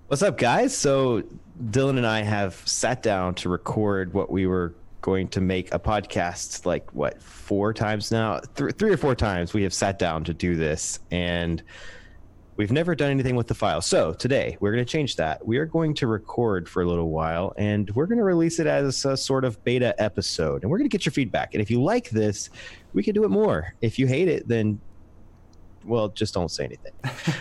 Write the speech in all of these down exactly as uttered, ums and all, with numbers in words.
What's up, guys? So Dylan and I have sat down to record what we were going to make a podcast like what four times now, Th- three or four times we have sat down to do this, and we've never done anything with the file. So today we're going to change that. We are going to record for a little while, and we're going to release it as a sort of beta episode, and we're going to get your feedback. And if you like this, we can do it more. If you hate it, then well, just don't say anything.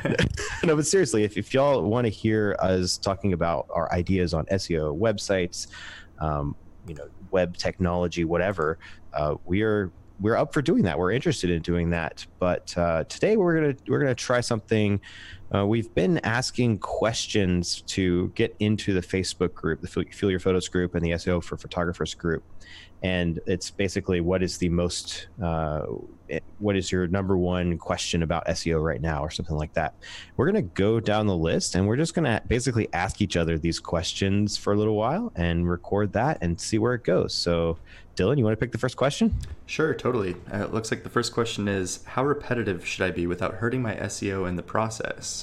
No, but seriously, if, if y'all want to hear us talking about our ideas on S E O, websites, um, you know, web technology, whatever, uh, we are we're up for doing that. We're interested in doing that. But uh, today we're gonna we're gonna try something. Uh, we've been asking questions to get into the Facebook group, the Fuel Your Photos group, and the S E O for Photographers group. And it's basically what is the most, uh, what is your number one question about S E O right now, or something like that. We're going to go down the list, and we're just going to basically ask each other these questions for a little while and record that and see where it goes. So, Dylan, you want to pick the first question? Sure, totally. Uh, it looks like the first question is, how repetitive should I be without hurting my S E O in the process?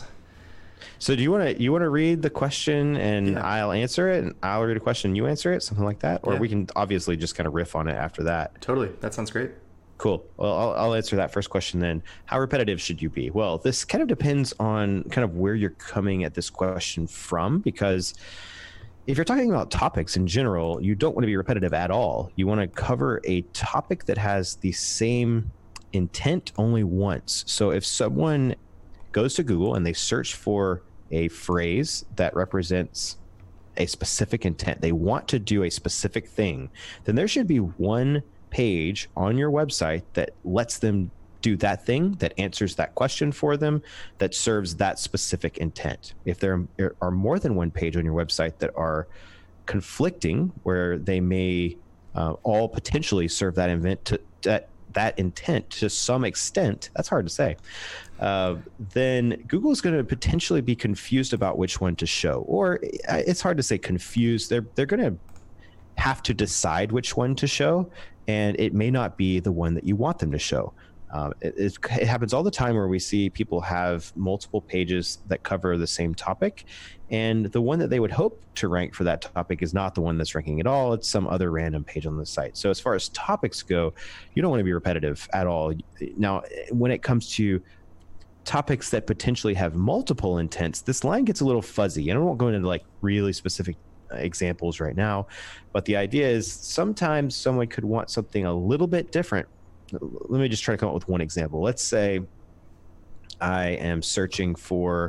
So do you want to you want to read the question and Yeah. I'll answer it, and I'll read a question and you answer it, something like that? Or Yeah. we can obviously just kind of riff on it after that. Totally. That sounds great. Cool. Well, I'll, I'll answer that first question then. How repetitive should you be? Well, this kind of depends on kind of where you're coming at this question from, because if you're talking about topics in general, you don't want to be repetitive at all. You want to cover a topic that has the same intent only once. So if someone goes to Google and they search for a phrase that represents a specific intent, they want to do a specific thing, then there should be one page on your website that lets them do that thing, that answers that question for them, that serves that specific intent. If there are more than one page on your website that are conflicting, where they may uh, all potentially serve that event to that that intent to some extent, that's hard to say, uh, then Google is going to potentially be confused about which one to show. Or it's hard to say confused. They're they're going to have to decide which one to show, and it may not be the one that you want them to show. Um, it, it, it happens all the time where we see people have multiple pages that cover the same topic, and the one that they would hope to rank for that topic is not the one that's ranking at all. It's some other random page on the site. So as far as topics go, you don't want to be repetitive at all. Now, when it comes to topics that potentially have multiple intents, this line gets a little fuzzy, and I won't go into like really specific examples right now, but the idea is sometimes someone could want something a little bit different. Let me just try to come up with one example. Let's say I am searching for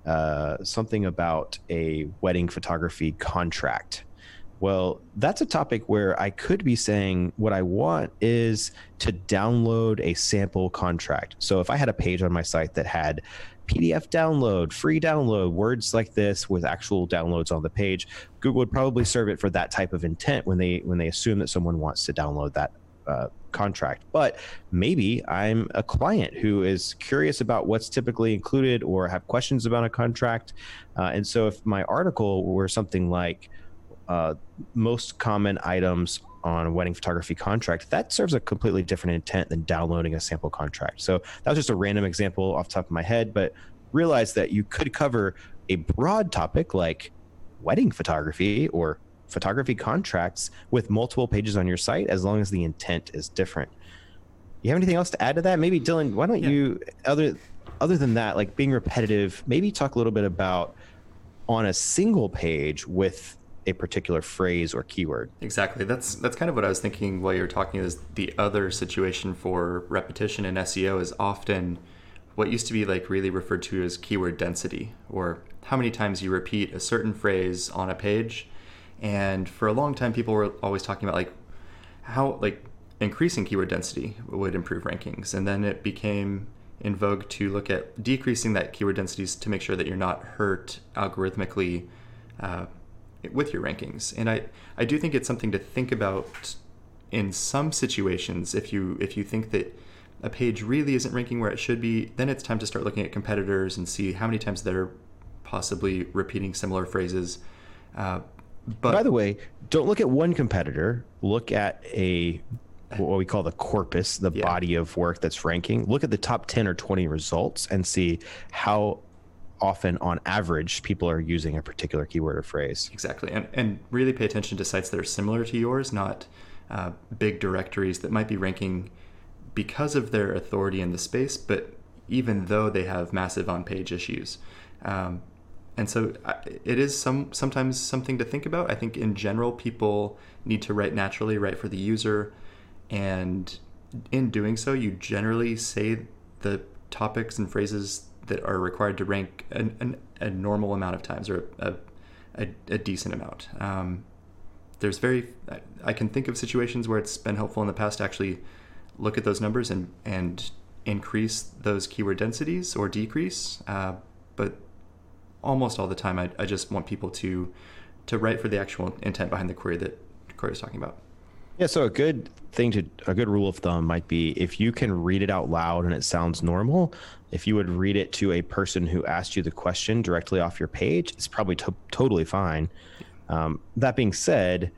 uh, something about a wedding photography contract. Well, that's a topic where I could be saying what I want is to download a sample contract. So if I had a page on my site that had P D F download, free download, words like this with actual downloads on the page, Google would probably serve it for that type of intent when they when they assume that someone wants to download that uh, contract. But maybe I'm a client who is curious about what's typically included or have questions about a contract. Uh, and so if my article were something like uh, most common items on a wedding photography contract, that serves a completely different intent than downloading a sample contract. So that was just a random example off the top of my head, but realize that you could cover a broad topic like wedding photography or photography contracts with multiple pages on your site, as long as the intent is different. You have anything else to add to that? Maybe Dylan, why don't yeah. you, other other than that, like being repetitive, maybe talk a little bit about on a single page with a particular phrase or keyword. Exactly. That's that's kind of what I was thinking while you were talking. Is the other situation for repetition in S E O is often what used to be like really referred to as keyword density, or how many times you repeat a certain phrase on a page. And for a long time, people were always talking about like how like increasing keyword density would improve rankings. And then it became in vogue to look at decreasing that keyword densities to make sure that you're not hurt algorithmically uh, with your rankings. And I, I do think it's something to think about in some situations. If you if you think that a page really isn't ranking where it should be, then it's time to start looking at competitors and see how many times they're possibly repeating similar phrases. Uh, but by the way, don't look at one competitor. Look at a what we call the corpus, the yeah. body of work that's ranking. Look at the top ten or twenty results and see how often on average people are using a particular keyword or phrase. Exactly. And, and really pay attention to sites that are similar to yours, not uh, big directories that might be ranking because of their authority in the space, but even though they have massive on-page issues. Um, and so it is some sometimes something to think about. I think in general, people need to write naturally, write for the user. And in doing so, you generally say the topics and phrases that are required to rank an, an, a normal amount of times, or a, a, a decent amount. Um, there's very, I can think of situations where it's been helpful in the past to actually look at those numbers and, and increase those keyword densities or decrease. Uh, but almost all the time, I, I just want people to, to write for the actual intent behind the query that Corey is talking about. Yeah, so a good thing to, a good rule of thumb might be if you can read it out loud and it sounds normal, if you would read it to a person who asked you the question directly off your page, it's probably to- totally fine. Um, that being said,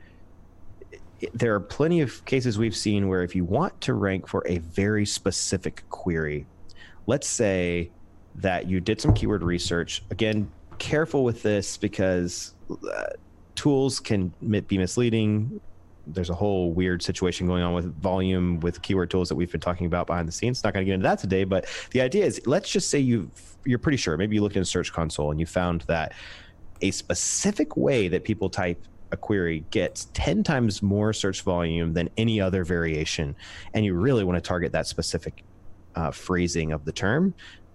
there are plenty of cases we've seen where if you want to rank for a very specific query, let's say that you did some keyword research. Again, careful with this because uh, tools can be misleading. There's a whole weird situation going on with volume with keyword tools that we've been talking about behind the scenes. Not going to get into that today, but the idea is, let's just say you you're pretty sure, maybe you looked in Search Console and you found that a specific way that people type a query gets ten times more search volume than any other variation, and you really want to target that specific uh, phrasing of the term.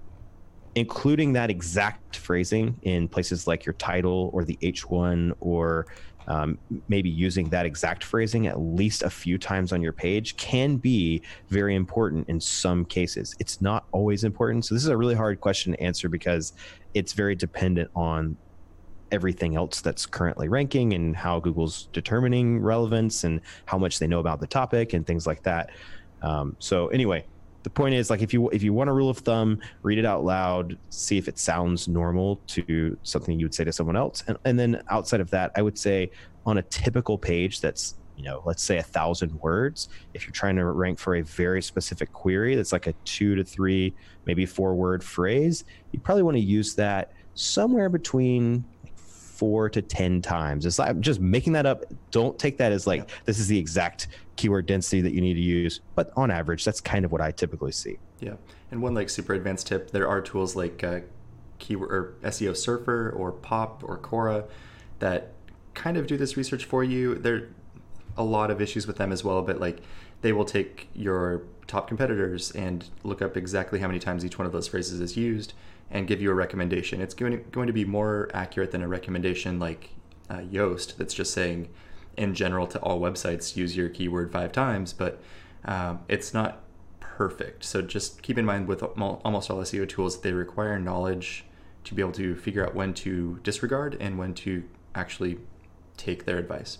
Including that exact phrasing in places like your title or the H one, or um, maybe using that exact phrasing at least a few times on your page can be very important in some cases. It's not always important. So this is a really hard question to answer because it's very dependent on everything else that's currently ranking and how Google's determining relevance and how much they know about the topic and things like that. Um, so anyway, the point is, like, if you if you want a rule of thumb, read it out loud, see if it sounds normal to something you would say to someone else. And, and then outside of that, I would say on a typical page that's, you know, let's say a thousand words, if you're trying to rank for a very specific query that's like a two to three, maybe four word phrase, you probably want to use that somewhere between four to ten times. It's like, I'm just making that up. Don't take that as like, yeah, this is the exact keyword density that you need to use. But on average, that's kind of what I typically see. Yeah. And one like super advanced tip, there are tools like uh, keyword or S E O Surfer or Pop or Quora that kind of do this research for you. There are a lot of issues with them as well, but like they will take your top competitors and look up exactly how many times each one of those phrases is used and give you a recommendation. It's going to, going to be more accurate than a recommendation like uh, Yoast that's just saying, in general, to all websites, use your keyword five times, but um, it's not perfect. So just keep in mind with almost all S E O tools, they require knowledge to be able to figure out when to disregard and when to actually take their advice.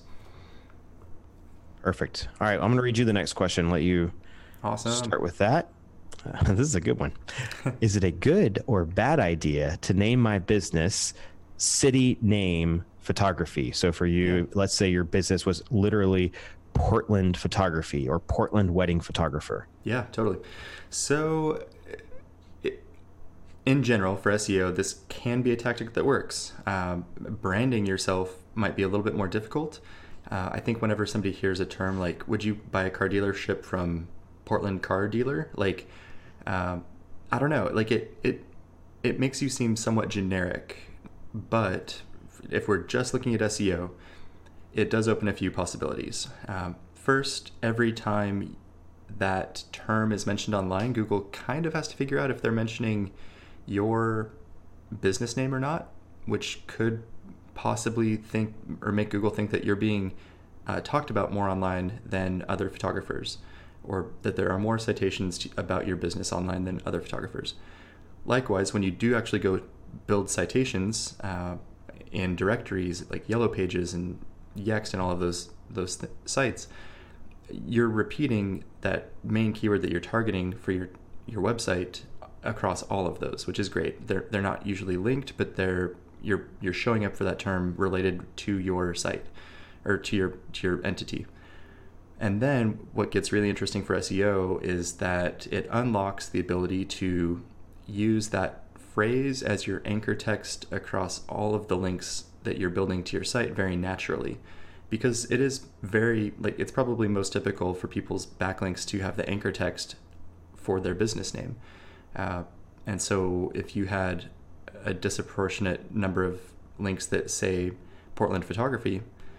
Perfect. All right, I'm going to read you the next question. Let you awesome. Start with that. Uh, this is a good one. Is it a good or bad idea to name my business City Name Photography? So for you, yeah. let's say your business was literally Portland Photography or Portland Wedding Photographer. Yeah, totally. So it, in general, for S E O, this can be a tactic that works. Um, branding yourself might be a little bit more difficult. Uh, I think whenever somebody hears a term like, would you buy a car dealership from Portland Car Dealer? Like, um, I don't know, like it, it, it makes you seem somewhat generic, but if we're just looking at S E O, it does open a few possibilities. Um, first, every time that term is mentioned online, Google kind of has to figure out if they're mentioning your business name or not, which could possibly think or make Google think that you're being uh, talked about more online than other photographers, or that there are more citations to, about your business online than other photographers. Likewise, when you do actually go build citations uh, in directories like Yellow Pages and Yext and all of those those th- sites, you're repeating that main keyword that you're targeting for your your website across all of those, which is great. They're they're not usually linked, but they're you're you're showing up for that term related to your site or to your to your entity. And then what gets really interesting for S E O is that it unlocks the ability to use that phrase as your anchor text across all of the links that you're building to your site very naturally, because it is very, like, it's probably most typical for people's backlinks to have the anchor text for their business name. Uh, and so if you had a disproportionate number of links that say Portland photography,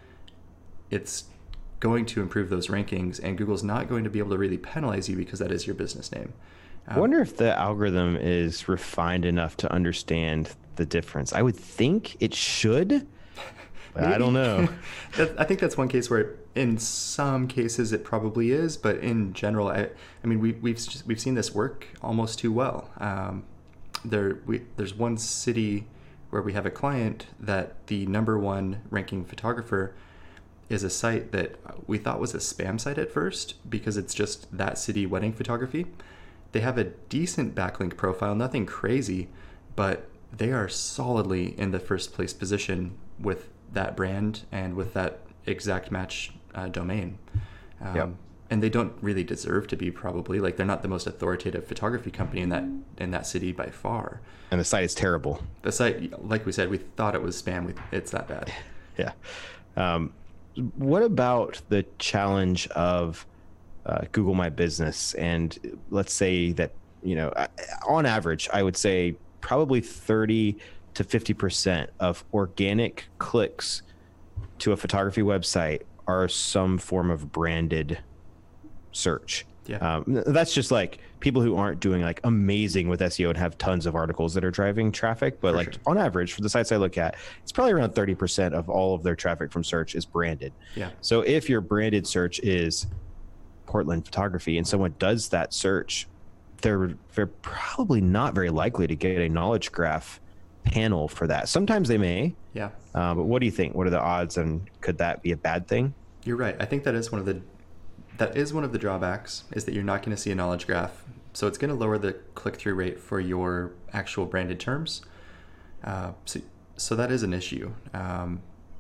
it's going to improve those rankings, and Google's not going to be able to really penalize you because that is your business name. Um, I wonder if the algorithm is refined enough to understand the difference. I would think it should, but I don't know. I think that's one case where in some cases it probably is, but in general, I, I mean, we, we've just, we've seen this work almost too well. Um, there, we, there's one city where we have a client that the number one ranking photographer is a site that we thought was a spam site at first because it's just that city wedding photography. They have a decent backlink profile, nothing crazy, but they are solidly in the first place position with that brand and with that exact match uh, domain. Um, yep. And they don't really deserve to be, probably. Like, they're not the most authoritative photography company in that in that city by far. And the site is terrible. The site, like we said, we thought it was spam. We, it's that bad. Yeah. Um, what about the challenge of uh, Google My Business? And let's say that, you know, on average, I would say probably thirty to fifty percent of organic clicks to a photography website are some form of branded search. Yeah. Um, that's just like people who aren't doing like amazing with S E O and have tons of articles that are driving traffic. But for like sure. On average, for the sites I look at, it's probably around thirty percent of all of their traffic from search is branded. Yeah. So if your branded search is Portland photography and someone does that search, they're they're probably not very likely to get a knowledge graph panel for that. Sometimes they may. Yeah. Uh, but what do you think? What are the odds, and could that be a bad thing? You're right. I think that is one of the that is one of the drawbacks, is that you're not going to see a knowledge graph. So it's going to lower the click-through rate for your actual branded terms. Uh, so, so that is an issue. Um,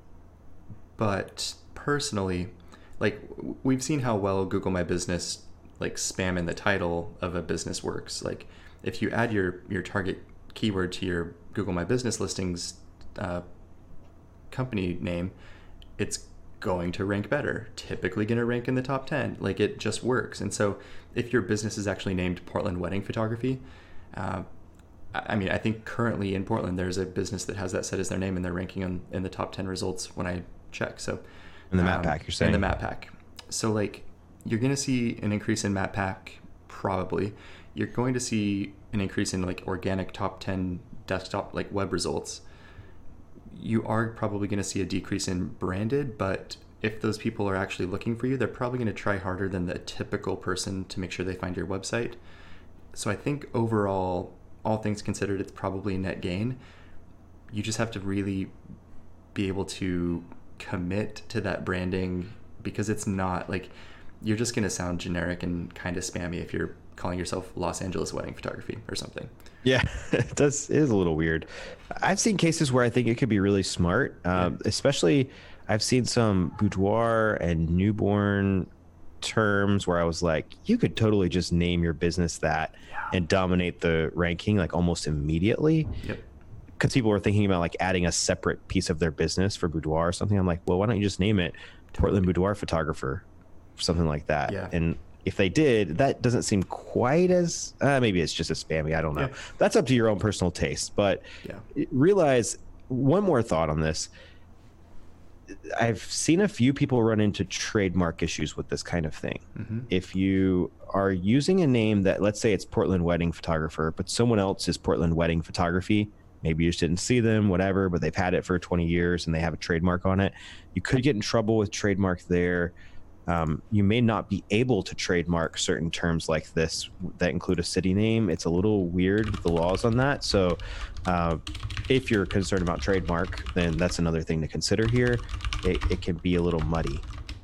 but personally, like, we've seen how well Google My Business, like, spam in the title of a business works. Like, if you add your, your target keyword to your Google My Business listings uh, company name, it's going to rank better, typically going to rank in the top ten. Like, it just works. And so if your business is actually named Portland Wedding Photography, uh, I mean, I think currently in Portland, there's a business that has that set as their name, and they're ranking on, in the top ten results when I check. So in the map um, pack, you're saying? In the map pack. So, like, you're going to see an increase in map pack, probably. You're going to see an increase in, like, organic top ten desktop, like, web results. You are probably going to see a decrease in branded, but if those people are actually looking for you, they're probably going to try harder than the typical person to make sure they find your website. So I think overall, all things considered, it's probably a net gain. You just have to really be able to commit to that branding, because it's not like, you're just going to sound generic and kind of spammy if you're calling yourself Los Angeles Wedding Photography or something. Yeah, it does. It is a little weird. I've seen cases where I think it could be really smart, um, yeah. especially I've seen some boudoir and newborn terms where I was like, you could totally just name your business that yeah. and dominate the ranking like almost immediately. Yep. Because people were thinking about like adding a separate piece of their business for boudoir or something. I'm like, well, why don't you just name it Portland Boudoir Photographer, something like that? Yeah. And if they did, that doesn't seem quite as, uh, maybe it's just as spammy. I don't know. Yeah. That's up to your own personal taste. But yeah. realize one more thought on this. I've seen a few people run into trademark issues with this kind of thing. Mm-hmm. If you are using a name that, let's say it's Portland Wedding Photographer, but someone else is Portland Wedding Photography, maybe you just didn't see them, whatever, but they've had it for twenty years and they have a trademark on it, you could get in trouble with trademark there. Um, you may not be able to trademark certain terms like this that include a city name. It's a little weird with the laws on that. So uh, if you're concerned about trademark, then that's another thing to consider here. It, it can be a little muddy.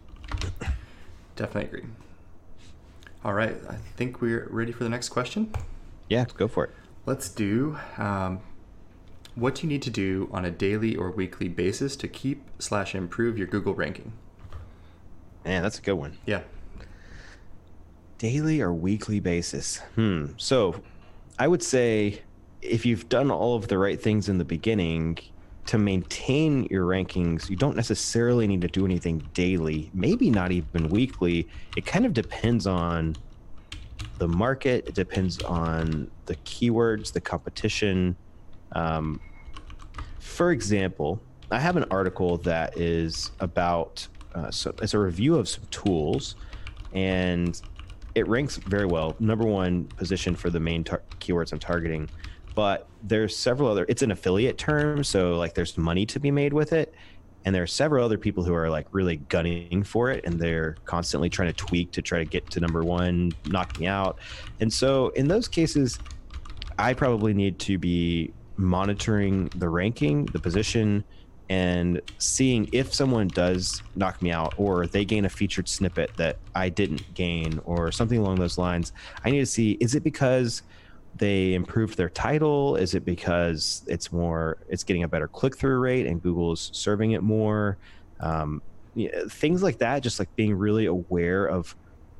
Definitely agree. All right. I think we're ready for the next question. Yeah, go for it. Let's do, um, what do you need to do on a daily or weekly basis to keep slash improve your Google ranking? Man, that's a good one. Yeah. Daily or weekly basis. Hmm. So I would say if you've done all of the right things in the beginning, to maintain your rankings, you don't necessarily need to do anything daily, maybe not even weekly. It kind of depends on the market. It depends on the keywords, the competition. Um, for example, I have an article that is about, uh, so it's a review of some tools, and it ranks very well. Number one position for the main tar- keywords I'm targeting. But there's several other, it's an affiliate term, so like there's money to be made with it. And there are several other people who are like really gunning for it, and they're constantly trying to tweak to try to get to number one, knock me out. And so in those cases, I probably need to be monitoring the ranking, the position, and seeing if someone does knock me out or they gain a featured snippet that I didn't gain or something along those lines. I need to see, is it because they improved their title? Is it because it's more, it's getting a better click-through rate and Google's serving it more? Um, yeah, things like that, just like being really aware of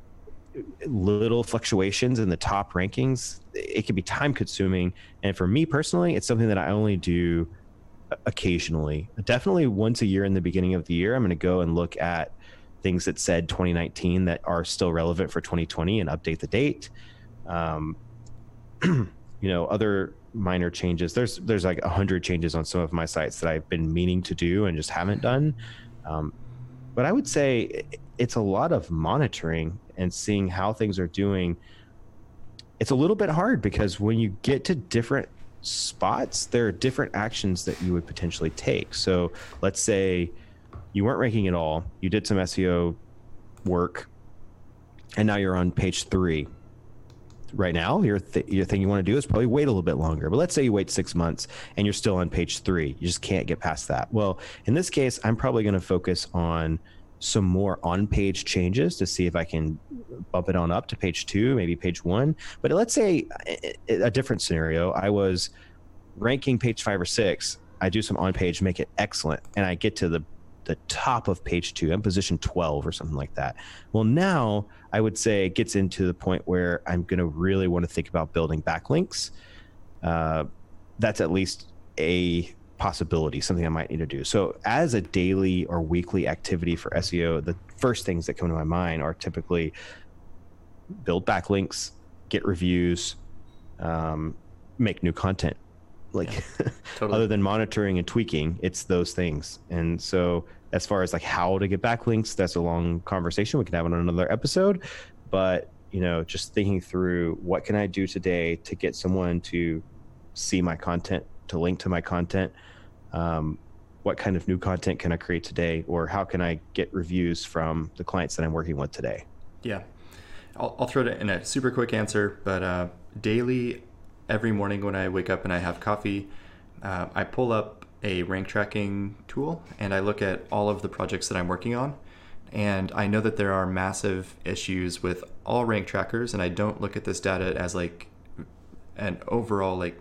little fluctuations in the top rankings. It can be time consuming. And for me personally, it's something that I only do occasionally. Definitely once a year in the beginning of the year, I'm going to go and look at things that said twenty nineteen that are still relevant for twenty twenty and update the date. Um, you know, other minor changes. There's there's like a hundred changes on some of my sites that I've been meaning to do and just haven't done. Um, but I would say it's a lot of monitoring and seeing how things are doing. It's a little bit hard because when you get to different spots, there are different actions that you would potentially take. So let's say you weren't ranking at all, you did some S E O work, and now you're on page three. Right now, your th- your thing you want to do is probably wait a little bit longer. But let's say you wait six months and you're still on page three. You just can't get past that. Well, in this case, I'm probably going to focus on some more on-page changes to see if I can bump it on up to page two, maybe page one. But let's say a different scenario. I was ranking page five or six. I do some on-page, make it excellent, and I get to the the top of page two. I'm position twelve or something like that. Well, now I would say it gets into the point where I'm going to really want to think about building backlinks. Uh, that's at least a possibility, something I might need to do. So as a daily or weekly activity for S E O, the first things that come to my mind are typically build backlinks, get reviews, um, make new content. Like yeah, totally. Other than monitoring and tweaking, it's those things. And so as far as like how to get backlinks, that's a long conversation we can have on another episode. But, you know, just thinking through what can I do today to get someone to see my content, to link to my content? Um, what kind of new content can I create today? Or how can I get reviews from the clients that I'm working with today? Yeah, I'll, I'll throw it in a super quick answer, but uh, daily, every morning when I wake up and I have coffee, uh, I pull up a rank tracking tool and I look at all of the projects that I'm working on. And I know that there are massive issues with all rank trackers, and I don't look at this data as like an overall, like,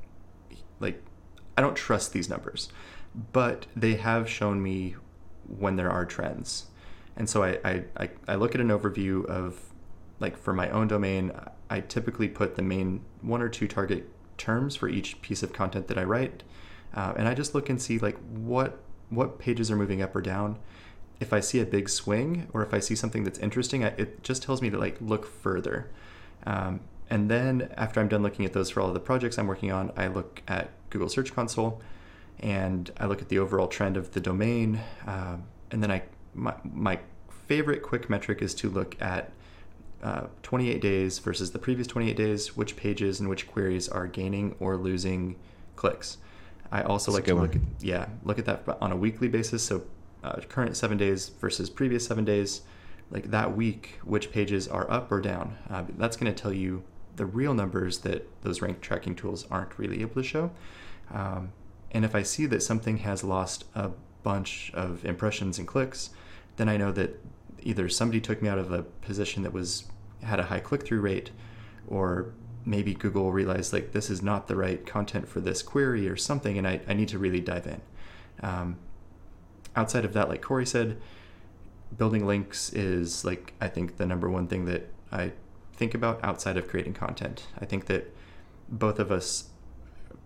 like I don't trust these numbers, but they have shown me when there are trends. And so I, I, I, I look at an overview of, like, for my own domain, I typically put the main one or two target terms for each piece of content that I write. Uh, and I just look and see like what what pages are moving up or down. If I see a big swing or if I see something that's interesting, I, it just tells me to like look further. Um, and then after I'm done looking at those for all of the projects I'm working on, I look at Google Search Console and I look at the overall trend of the domain. Um, and then I my, my favorite quick metric is to look at uh, twenty-eight days versus the previous twenty-eight days, which pages and which queries are gaining or losing clicks. I also That's like to look at, yeah, look at that on a weekly basis. So uh, current seven days versus previous seven days, like that week, which pages are up or down. Uh, that's going to tell you the real numbers that those rank tracking tools aren't really able to show. Um, and if I see that something has lost a bunch of impressions and clicks, then I know that either somebody took me out of a position that was had a high click-through rate, or maybe Google realized like this is not the right content for this query or something, and I, I need to really dive in. Um, outside of that, like Corey said, building links is like, I think the number one thing that I think about outside of creating content. I think that both of us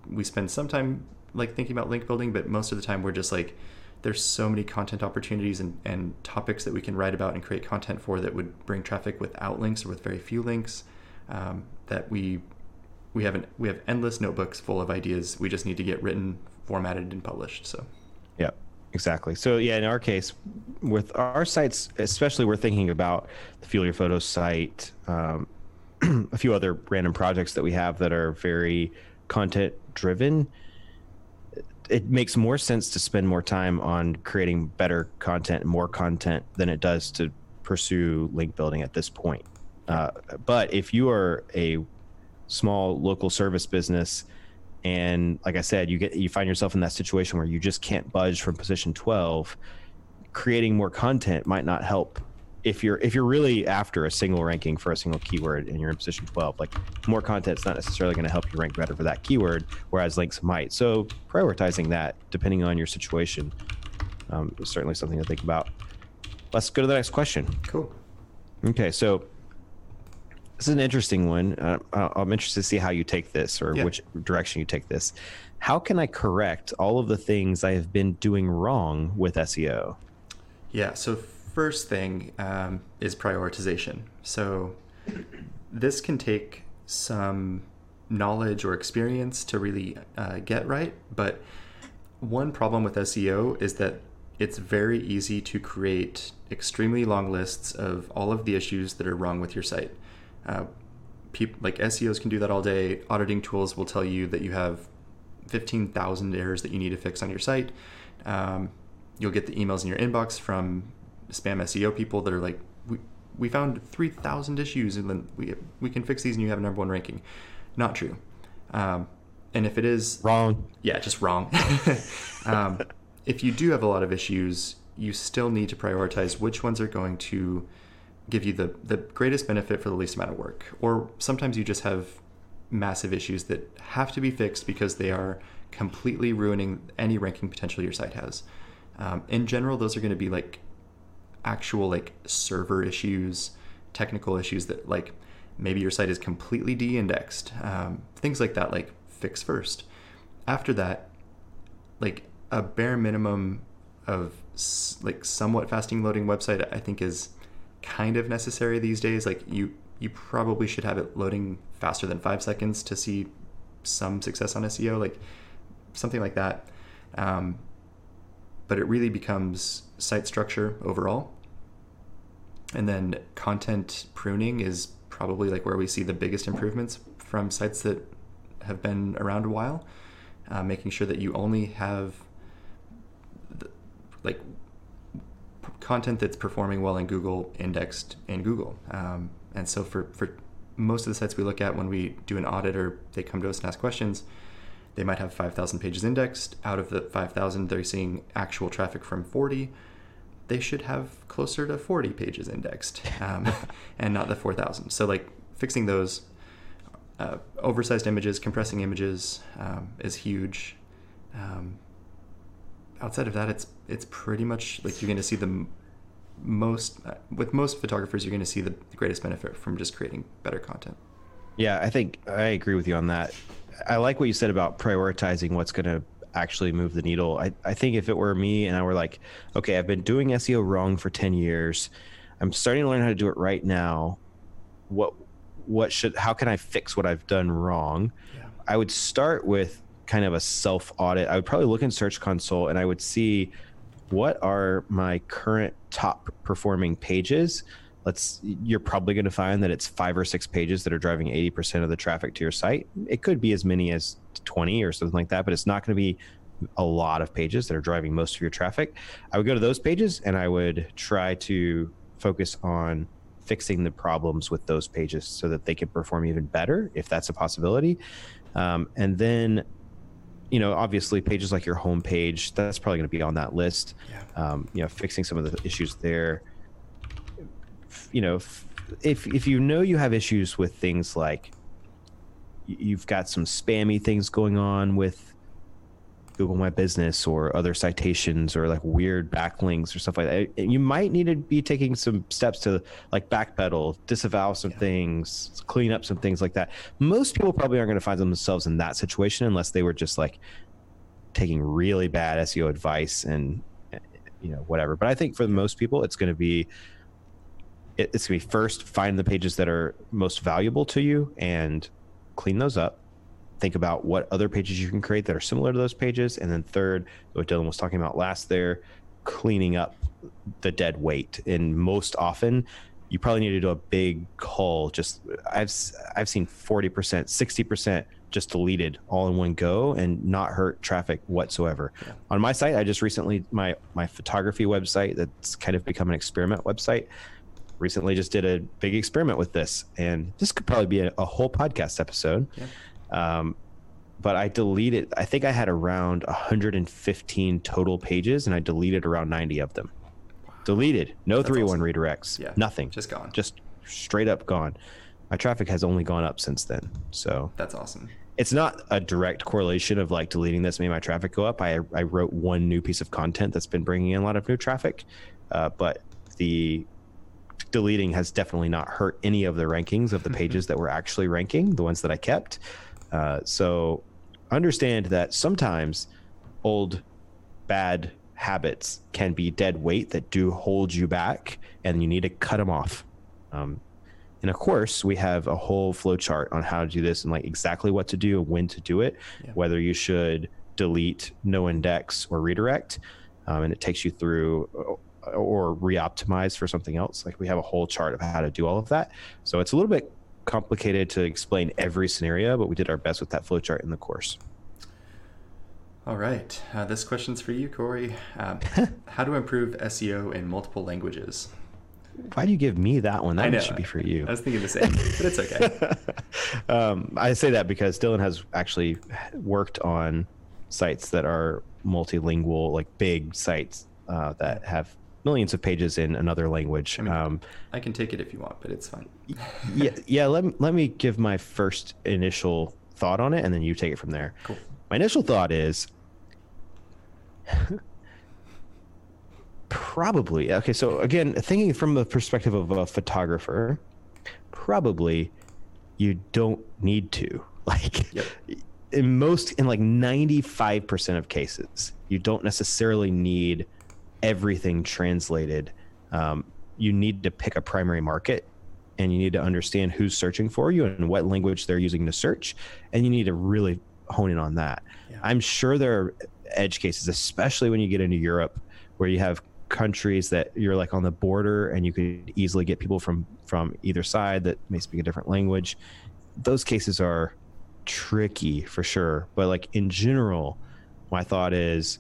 we spend some time like thinking about link building, but most of the time we're just like, there's so many content opportunities and, and topics that we can write about and create content for that would bring traffic without links or with very few links, um, that we we have an, we have endless notebooks full of ideas. We just need to get written, formatted, and published. So, yeah, exactly. So yeah, in our case, with our sites, especially, we're thinking about the Fuel Your Photos site, um, a few other random projects that we have that are very content driven. It makes more sense to spend more time on creating better content, more content, than it does to pursue link building at this point. Uh, but if you are a small local service business, and like I said, you get you find yourself in that situation where you just can't budge from position twelve, creating more content might not help. If you're if you're really after a single ranking for a single keyword and you're in position twelve, like, more content's not necessarily going to help you rank better for that keyword, whereas links might. So prioritizing that, depending on your situation, um, is certainly something to think about. Let's go to the next question. Cool. Okay, so this is an interesting one. Uh, I'm interested to see how you take this, or yeah. which direction you take this. How can I correct all of the things I have been doing wrong with S E O? Yeah, so first thing um, is prioritization. So this can take some knowledge or experience to really uh, get right. But one problem with S E O is that it's very easy to create extremely long lists of all of the issues that are wrong with your site. Uh, people, like S E Os can do that all day. Auditing tools will tell you that you have fifteen thousand errors that you need to fix on your site. Um, you'll get the emails in your inbox from spam S E O people that are like, we, we found three thousand issues and then we we can fix these and you have a number one ranking. Not true. Um, and if it is... Wrong. Yeah, just wrong. um, if you do have a lot of issues, you still need to prioritize which ones are going to give you the, the greatest benefit for the least amount of work. Or sometimes you just have massive issues that have to be fixed because they are completely ruining any ranking potential your site has. Um, in general, those are going to be like actual like server issues, technical issues that like maybe your site is completely de-indexed, um, things like that, like fix first. After that, like a bare minimum of s- like somewhat fasting loading website, I think is kind of necessary these days. Like you, you probably should have it loading faster than five seconds to see some success on S E O, like something like that. Um, but it really becomes site structure overall. And then content pruning is probably like where we see the biggest improvements from sites that have been around a while, uh, making sure that you only have the, like content that's performing well in Google, indexed in Google. Um, and so for, for most of the sites we look at when we do an audit or they come to us and ask questions, they might have five thousand pages indexed. Out of the five thousand, they're seeing actual traffic from forty. They should have closer to forty pages indexed, um, and not the four thousand. So like fixing those uh, oversized images, compressing images um, is huge. Um, outside of that, it's it's pretty much like you're going to see the m- most, uh, with most photographers, you're going to see the, the greatest benefit from just creating better content. Yeah, I think I agree with you on that. I like what you said about prioritizing what's going to actually move the needle. I, I think if it were me and I were like, okay, I've been doing S E O wrong for ten years. I'm starting to learn how to do it right now. What, what should, how can I fix what I've done wrong? Yeah. I would start with kind of a self audit. I would probably look in Search Console and I would see what are my current top performing pages. Let's, you're probably going to find that it's five or six pages that are driving eighty percent of the traffic to your site. It could be as many as twenty or something like that, but it's not going to be a lot of pages that are driving most of your traffic. I would go to those pages and I would try to focus on fixing the problems with those pages so that they can perform even better, if that's a possibility. Um, and then, you know, obviously pages like your home page, that's probably going to be on that list. Yeah. Um, you know, fixing some of the issues there. You know, if if you know you have issues with things like you've got some spammy things going on with Google My Business or other citations or like weird backlinks or stuff like that. You might need to be taking some steps to like backpedal, disavow some yeah. things, clean up some things like that. Most people probably aren't going to find themselves in that situation unless they were just like taking really bad S E O advice and, you know, whatever. But I think for most people, it's going to be, it's going to be first, find the pages that are most valuable to you and clean those up. Think about what other pages you can create that are similar to those pages. And then third, what Dylan was talking about last there, cleaning up the dead weight. And most often you probably need to do a big cull. Just I've, I've seen forty percent, sixty percent just deleted all in one go and not hurt traffic whatsoever. Yeah. On my site, I just recently, my, my photography website that's kind of become an experiment website, recently just did a big experiment with this. And this could probably be a, a whole podcast episode. Yeah. Um, but I deleted, I think I had around one hundred fifteen total pages and I deleted around ninety of them. Wow. Deleted. No That's three oh one awesome. Redirects. Yeah. Nothing. Just gone. Just straight up gone. My traffic has only gone up since then. So that's awesome. It's not a direct correlation of like deleting this made my traffic go up. I, I wrote one new piece of content that's been bringing in a lot of new traffic. Uh, but the deleting has definitely not hurt any of the rankings of the pages that were actually ranking, the ones that I kept. Uh, so understand that sometimes old bad habits can be dead weight that do hold you back and you need to cut them off. Um, in a course, we have a whole flow chart on how to do this and like exactly what to do and when to do it, yeah. whether you should delete, no index or redirect. Um, and it takes you through or re-optimize for something else. Like we have a whole chart of how to do all of that. So it's a little bit complicated to explain every scenario, but we did our best with that flowchart in the course. All right. Uh, this question's for you, Corey. Um, how to improve S E O in multiple languages? Why do you give me that one? That I know. One should be for you. I was thinking the same, but it's okay. um, I say that because Dylan has actually worked on sites that are multilingual, like big sites uh, that have millions of pages in another language. I mean, um, I can take it if you want, but it's fine. yeah, yeah. Let me, let me give my first initial thought on it, and then you take it from there. Cool. My initial thought is probably okay. So again, thinking from the perspective of a photographer, probably you don't need to. Like yep. in most, in like ninety-five percent of cases, you don't necessarily need everything translated. Um, you need to pick a primary market and you need to understand who's searching for you and what language they're using to search. And you need to really hone in on that. Yeah. I'm sure there are edge cases, especially when you get into Europe, where you have countries that you're like on the border and you could easily get people from, from either side that may speak a different language. Those cases are tricky for sure. But like in general, my thought is,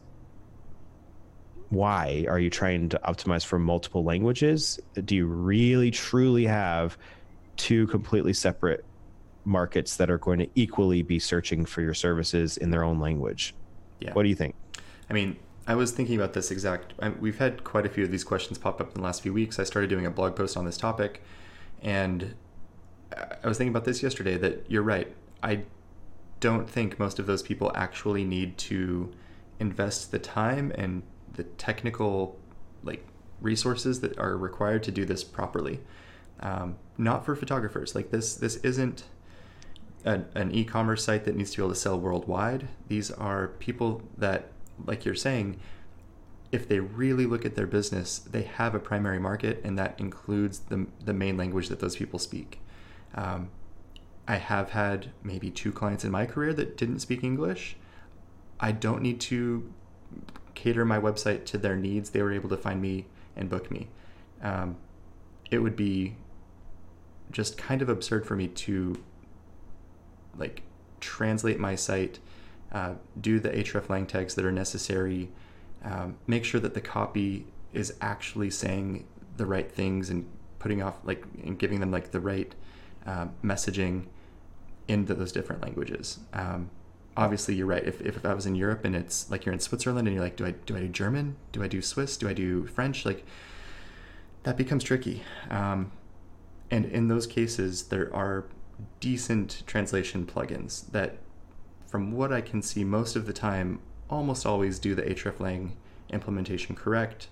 why are you trying to optimize for multiple languages? Do you really truly have two completely separate markets that are going to equally be searching for your services in their own language? Yeah. What do you think? I mean, I was thinking about this exact, I, we've had quite a few of these questions pop up in the last few weeks. I started doing a blog post on this topic and I was thinking about this yesterday that you're right. I don't think most of those people actually need to invest the time and the technical like resources that are required to do this properly. Um, not for photographers. Like this, this isn't an, an e-commerce site that needs to be able to sell worldwide. These are people that, like you're saying, if they really look at their business, they have a primary market, and that includes the the main language that those people speak. Um, I have had maybe two clients in my career that didn't speak English. I don't need to cater my website to their needs. They were able to find me and book me. Um, it would be just kind of absurd for me to like translate my site, uh, do the hreflang tags that are necessary, um, make sure that the copy is actually saying the right things and putting off like and giving them like the right uh, messaging into those different languages. Um, Obviously, you're right. If, if I was in Europe and it's like you're in Switzerland and you're like, do I do I do German? Do I do Swiss? Do I do French? Like that becomes tricky. Um, and in those cases, there are decent translation plugins that, from what I can see, most of the time almost always do the hreflang implementation correct,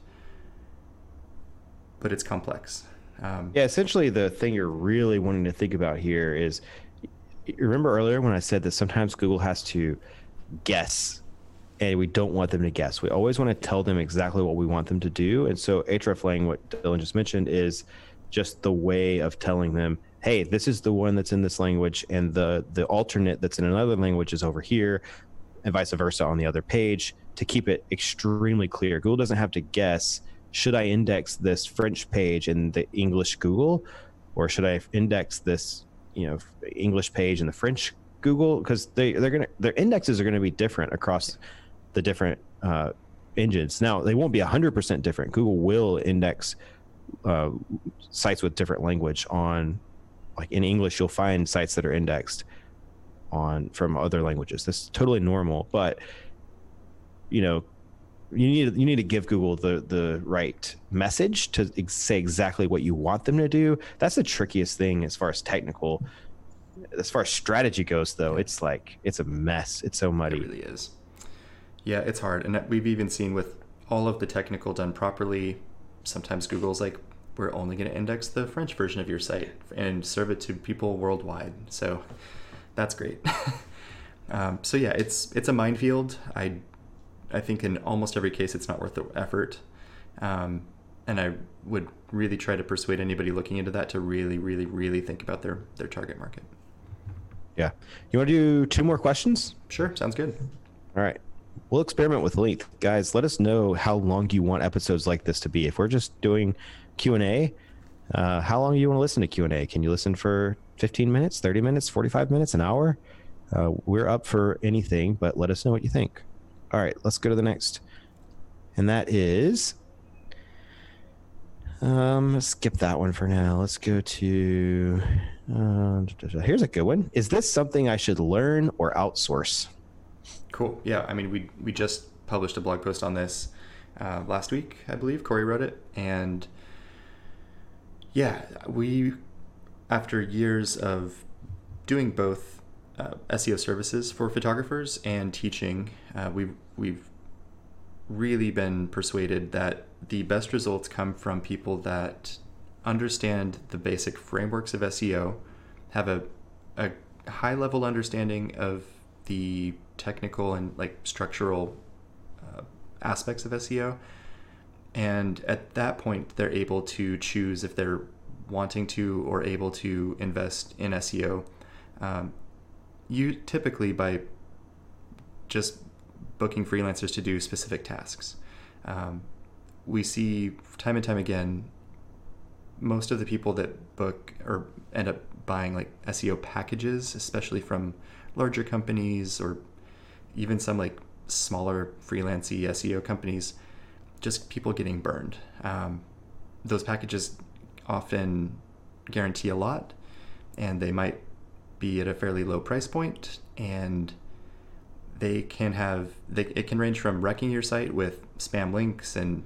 but it's complex. Um, yeah, essentially the thing you're really wanting to think about here is, you remember earlier when I said that sometimes Google has to guess, and we don't want them to guess. We always want to tell them exactly what we want them to do. And so hreflang, what Dylan just mentioned, is just the way of telling them, hey, this is the one that's in this language, and the the alternate that's in another language is over here, and vice versa on the other page, to keep it extremely clear. Google doesn't have to guess, should I index this French page in the English Google, or should I index this, you know, English page in the French Google? Because they they're gonna their indexes are going to be different across the different uh, engines. Now they won't be one hundred percent different. Google will index uh, sites with different language on, like in English, you'll find sites that are indexed on from other languages. This is totally normal, but you know, you need you need to give Google the the right message to ex- say exactly what you want them to do. That's the trickiest thing as far as technical. As far as strategy goes, though, it's like it's a mess. It's so muddy. It really is. Yeah, it's hard, and we've even seen with all of the technical done properly, sometimes Google's like, we're only going to index the French version of your site and serve it to people worldwide. So that's great. um, so yeah, it's it's a minefield. I I think in almost every case it's not worth the effort. Um, and I would really try to persuade anybody looking into that to really, really, really think about their, their target market. Yeah. You want to do two more questions? Sure. Sounds good. All right. We'll experiment with length. Guys, let us know how long you want episodes like this to be. If we're just doing Q and A, uh, how long do you want to listen to Q and A? Can you listen for fifteen minutes, thirty minutes, forty-five minutes, an hour? Uh, we're up for anything, but let us know what you think. All right, let's go to the next. And that is, um, let's skip that one for now. Let's go to, uh, here's a good one. Is this something I should learn or outsource? Cool. Yeah, I mean, we we just published a blog post on this uh, last week, I believe. Corey wrote it. And yeah, we, after years of doing both uh, S E O services for photographers and teaching, uh, we've, we've really been persuaded that the best results come from people that understand the basic frameworks of S E O, have a, a high level understanding of the technical and like structural uh, aspects of S E O. And at that point, they're able to choose if they're wanting to or able to invest in S E O. Um, you typically by just booking freelancers to do specific tasks. Um, we see time and time again, most of the people that book or end up buying like S E O packages, especially from larger companies or even some like smaller freelancey S E O companies, just people getting burned. Um, those packages often guarantee a lot, and they might be at a fairly low price point, and they can have, they, it can range from wrecking your site with spam links and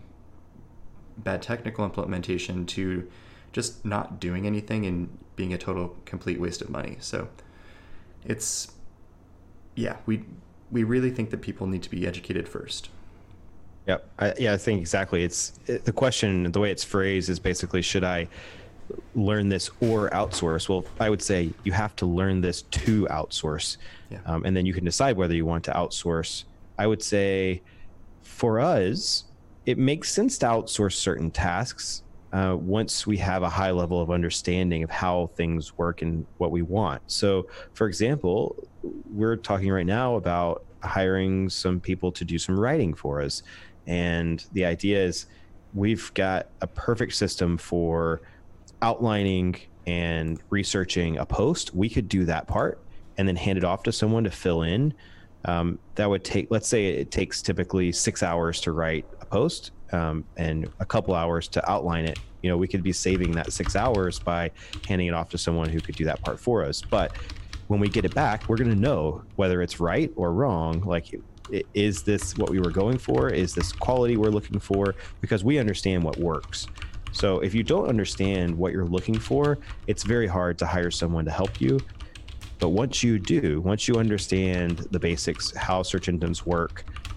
bad technical implementation to just not doing anything and being a total complete waste of money. So it's, yeah, we we really think that people need to be educated first. Yep. I, yeah, I think exactly. It's it, the question, the way it's phrased is basically, should I learn this or outsource? Well, I would say you have to learn this to outsource. Yeah. Um, and then you can decide whether you want to outsource. I would say for us, it makes sense to outsource certain tasks uh, once we have a high level of understanding of how things work and what we want. So, for example, we're talking right now about hiring some people to do some writing for us. And the idea is we've got a perfect system for outlining and researching a post. We could do that part and then hand it off to someone to fill in. Um, that would take, let's say it takes typically six hours to write a post um, and a couple hours to outline it. You know, we could be saving that six hours by handing it off to someone who could do that part for us. But when we get it back, we're going to know whether it's right or wrong. Like, is this what we were going for? Is this quality we're looking for? Because we understand what works. So if you don't understand what you're looking for, it's very hard to hire someone to help you. But once you do, once you understand the basics, how search engines work,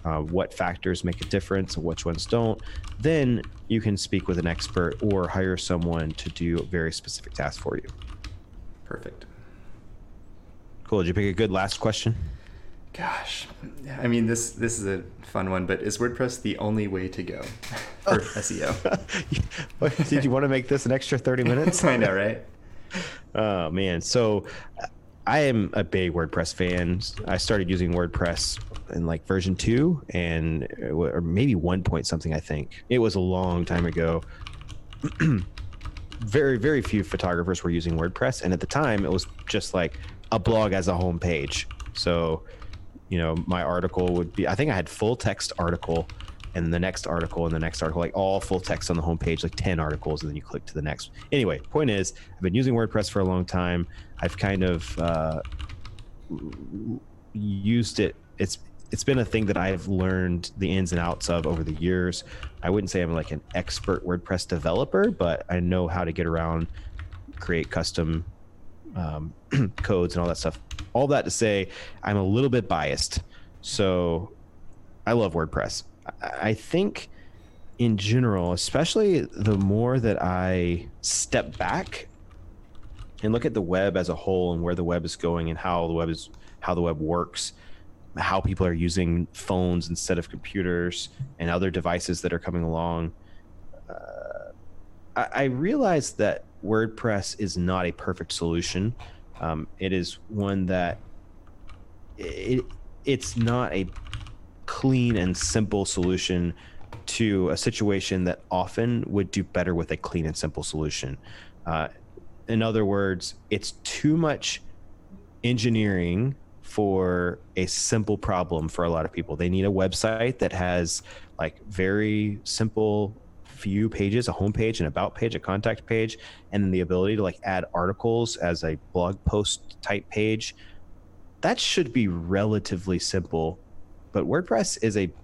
uh, what factors make a difference and which ones don't, then you can speak with an expert or hire someone to do very specific tasks for you. Perfect. Cool. Did you pick a good last question? Gosh, I mean, this this is a fun one, but is WordPress the only way to go for S E O? Did you want to make this an extra thirty minutes? I know, right? Oh, man. So I am a big WordPress fan. I started using WordPress in like version two and or maybe one point something, I think. It was a long time ago. Very, very few photographers were using WordPress. And at the time, it was just like a blog as a home page. So, you know, my article would be, I think I had full text article and the next article and the next article, like all full text on the homepage, like ten articles, and then you click to the next. Anyway, point is, I've been using WordPress for a long time. I've kind of uh, used it. It's it's been a thing that I've learned the ins and outs of over the years. I wouldn't say I'm like an expert WordPress developer, but I know how to get around, create custom um, codes and all that stuff. All that to say, I'm a little bit biased. So I love WordPress. I think in general, especially the more that I step back and look at the web as a whole and where the web is going and how the web is, how the web works, how people are using phones instead of computers and other devices that are coming along, uh, I, I realize that WordPress is not a perfect solution. Um, it is one that it, it's not a clean and simple solution to a situation that often would do better with a clean and simple solution. Uh, in other words, it's too much engineering for a simple problem for a lot of people. They need a website that has like very simple few pages, a home page, an about page, a contact page, and then the ability to like add articles as a blog post type page. That should be relatively simple. But WordPress is a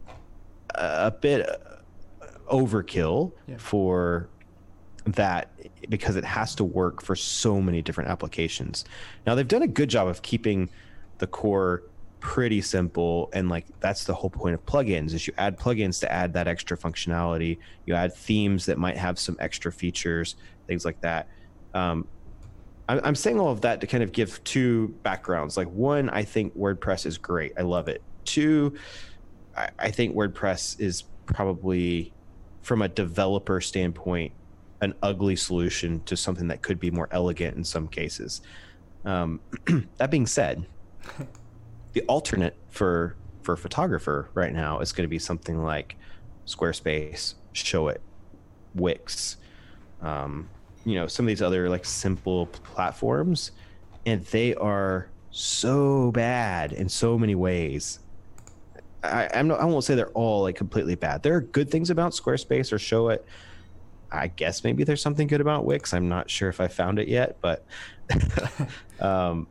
a bit overkill yeah. for that because it has to work for so many different applications. Now, they've done a good job of keeping the core pretty simple, and like that's the whole point of plugins is you add plugins to add that extra functionality. You add themes that might have some extra features, things like that. Um, I'm saying all of that to kind of give two backgrounds. Like one, I think WordPress is great. I love it. Two, I, I think WordPress is probably, from a developer standpoint, an ugly solution to something that could be more elegant in some cases. Um, that being said, the alternate for for a photographer right now is going to be something like Squarespace, Showit, Wix, um, you know, some of these other like simple platforms, and they are so bad in so many ways. I, I'm not, I won't say they're all like completely bad. There are good things about Squarespace or Showit. I guess maybe there's something good about Wix. I'm not sure if I found it yet, but um,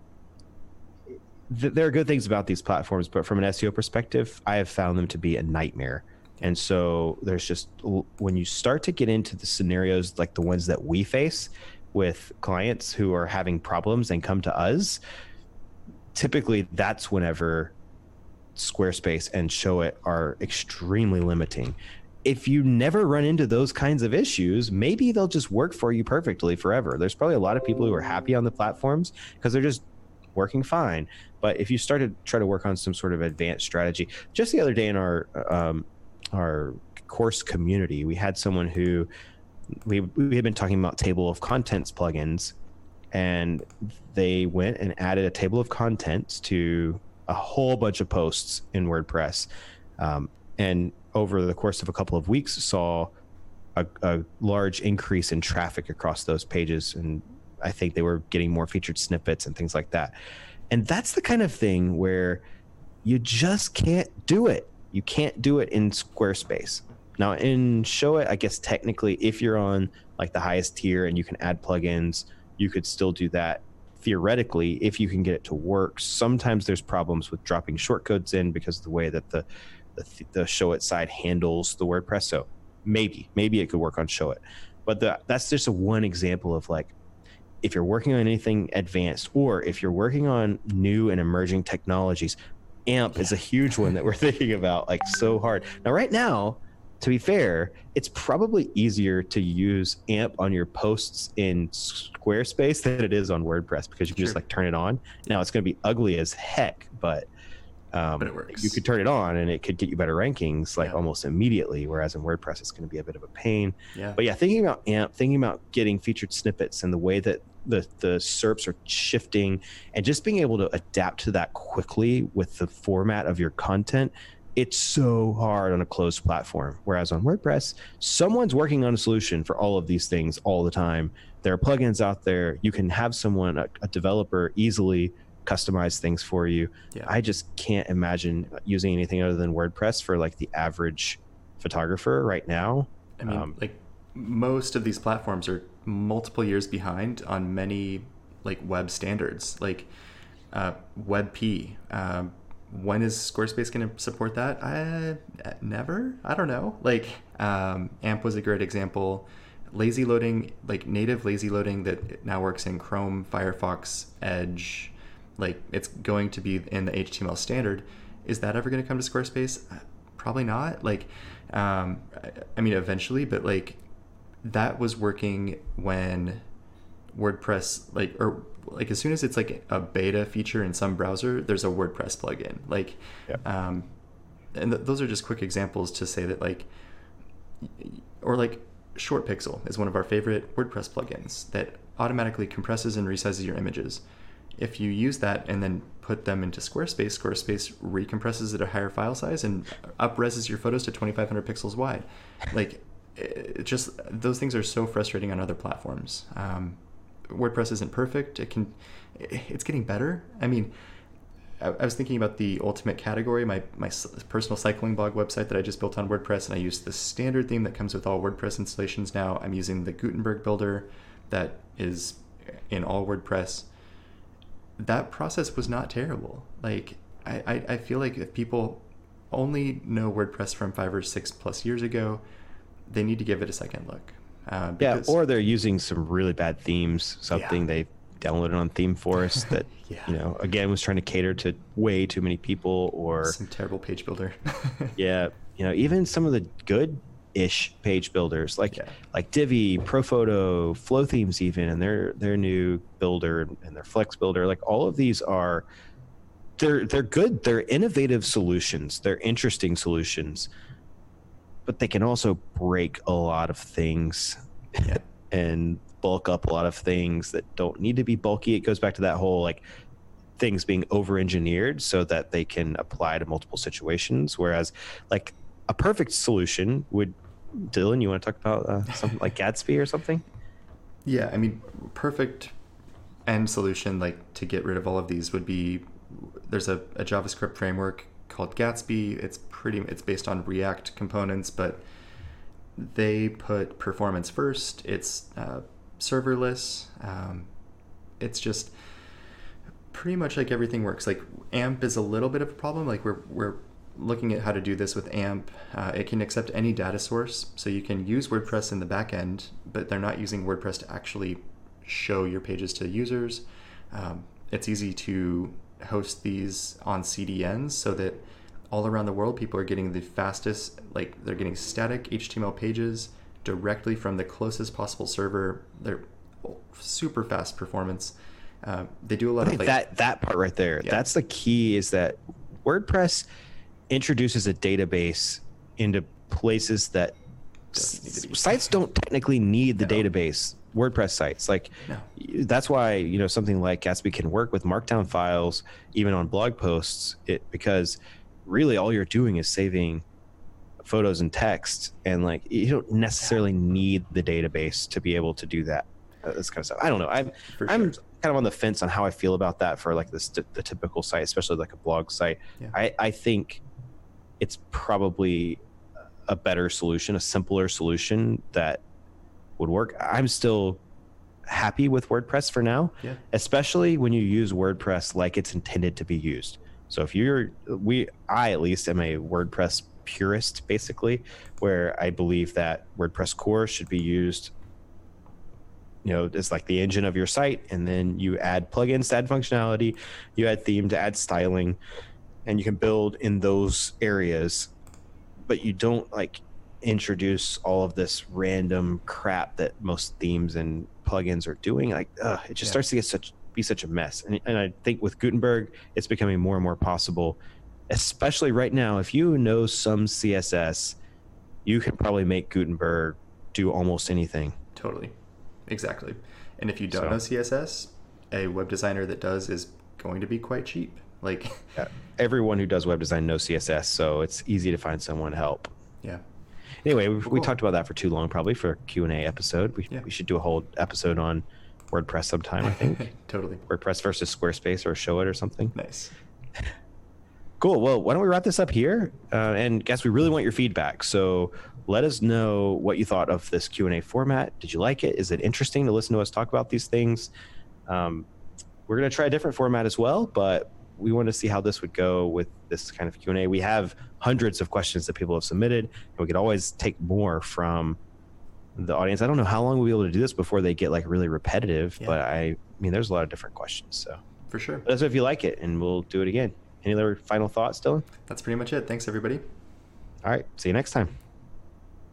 th- there are good things about these platforms. But from an S E O perspective, I have found them to be a nightmare. And so there's just, when you start to get into the scenarios like the ones that we face with clients who are having problems and come to us, typically that's whenever Squarespace and Showit are extremely limiting. If you never run into those kinds of issues, maybe they'll just work for you perfectly forever. There's probably a lot of people who are happy on the platforms because they're just working fine. But if you start to try to work on some sort of advanced strategy, just the other day in our um, our course community, we had someone who we we had been talking about table of contents plugins, and they went and added a table of contents to a whole bunch of posts in WordPress, um, and over the course of a couple of weeks saw a, a large increase in traffic across those pages, and I think they were getting more featured snippets and things like that. And that's the kind of thing where you just can't do it. You can't do it in Squarespace. Now in Showit, I guess technically if you're on like the highest tier and you can add plugins, you could still do that theoretically if you can get it to work. Sometimes there's problems with dropping shortcodes in because of the way that the the, the Showit side handles the WordPress. So maybe, maybe it could work on Showit. But the, that's just a one example of like, if you're working on anything advanced, or if you're working on new and emerging technologies, AMP is a huge one that we're thinking about, like so hard. Now, right now, to be fair, it's probably easier to use AMP on your posts in Squarespace than it is on WordPress, because you can Sure. just like turn it on. Now it's going to be ugly as heck, but um, But it works. you could turn it on and it could get you better rankings like Yeah. almost immediately. Whereas in WordPress, it's going to be a bit of a pain. Yeah. But yeah, thinking about AMP, thinking about getting featured snippets and the way that the the S E R Ps are shifting, and just being able to adapt to that quickly with the format of your content. It's so hard on a closed platform. Whereas on WordPress, someone's working on a solution for all of these things all the time. There are plugins out there. You can have someone, a, a developer, easily customize things for you. Yeah. I just can't imagine using anything other than WordPress for like the average photographer right now. I mean, Um, like most of these platforms are multiple years behind on many like web standards, like uh, WebP. Um, when is Squarespace going to support that? I, never. I don't know. Like um, AMP was a great example. Lazy loading, like native lazy loading that now works in Chrome, Firefox, Edge, like it's going to be in the H T M L standard. Is that ever going to come to Squarespace? Probably not. Like, um, I, I mean, eventually, but like that was working when WordPress, like, or like as soon as it's like a beta feature in some browser, there's a WordPress plugin. Like, Yep. um, and th- those are just quick examples to say that like, or like Short Pixel is one of our favorite WordPress plugins that automatically compresses and resizes your images. If you use that and then put them into Squarespace, Squarespace recompresses at a higher file size and up-reses your photos to twenty-five hundred pixels wide. Like, it just, those things are so frustrating on other platforms. Um, WordPress isn't perfect. It can, it's getting better. I mean, I, I was thinking about the Ultimate category, my, my s- personal cycling blog website that I just built on WordPress, and I used the standard theme that comes with all WordPress installations now. I'm using the Gutenberg builder that is in all WordPress. That process was not terrible. Like, I, I, I feel like if people only know WordPress from five or six plus years ago, they need to give it a second look. Uh, yeah, because, or they're using some really bad themes, something Yeah. they downloaded on ThemeForest that, Yeah. you know, again, was trying to cater to way too many people, or some terrible page builder. yeah, you know, even some of the good-ish page builders like Yeah. like Divi, Profoto, Flow Themes, even, and their their new builder and their Flex builder, like all of these are they're they're good, they're innovative solutions, they're interesting solutions, but they can also break a lot of things Yeah. and bulk up a lot of things that don't need to be bulky. It goes back to that whole like things being over engineered so that they can apply to multiple situations. Whereas like a perfect solution would, Dylan, you want to talk about uh, something like Gatsby or something? Yeah, I mean, perfect end solution, like to get rid of all of these, would be there's a, a JavaScript framework called Gatsby. It's pretty, it's based on React components, but they put performance first. It's uh, serverless. Um, it's just pretty much like everything works. Like AMP is a little bit of a problem. Like we're we're looking at how to do this with AMP. Uh, it can accept any data source, so you can use WordPress in the back end, but they're not using WordPress to actually show your pages to users. Um, it's easy to host these on C D Ns so that all around the world people are getting the fastest, like they're getting static H T M L pages directly from the closest possible server. They're super fast performance. Uh, they do a lot I of think like that that part right there, Yeah. that's the key, is that WordPress introduces a database into places that Doesn't need to be. sites don't technically need the No. database. WordPress sites, like No. that's why, you know, something like Gatsby can work with markdown files even on blog posts, it because really all you're doing is saving photos and text, and like you don't necessarily need the database to be able to do that. Uh, this kind of stuff. I don't know. I'm For I'm sure. kind of on the fence on how I feel about that for like this the typical site, especially like a blog site. Yeah. I I think it's probably a better solution, a simpler solution that would work. I'm still happy with WordPress for now, Yeah. especially when you use WordPress like it's intended to be used. So if you're, we, I at least am a WordPress purist, basically, where I believe that WordPress core should be used, you know, it's like the engine of your site, and then you add plugins to add functionality, you add theme to add styling, and you can build in those areas, but you don't like introduce all of this random crap that most themes and plugins are doing. Like, ugh, it just yeah. starts to get such be such a mess. And, and I think with Gutenberg, it's becoming more and more possible, especially right now. If you know some C S S, you can probably make Gutenberg do almost anything. Totally. Exactly. And if you don't So- know C S S, a web designer that does is going to be quite cheap. Like, Yeah. Everyone who does web design knows C S S, so it's easy to find someone to help. yeah. Anyway, we, we Cool. talked about that for too long, probably for a Q and A episode. We, Yeah. we should do a whole episode on WordPress sometime, I think. Totally. WordPress versus Squarespace, or Show It or something. Nice. Cool. Well, why don't we wrap this up here? Uh, and guys, we really want your feedback. So let us know what you thought of this Q and A format. Did you like it? Is it interesting to listen to us talk about these things? Um, we're going to try a different format as well, but we want to see how this would go with this kind of Q and A. We have hundreds of questions that people have submitted, and we could always take more from the audience. I don't know how long we'll be able to do this before they get like really repetitive, Yeah. but I, I mean, there's a lot of different questions. So For sure. let us know if you like it, and we'll do it again. Any other final thoughts, Dylan? That's pretty much it. Thanks, everybody. All right. See you next time.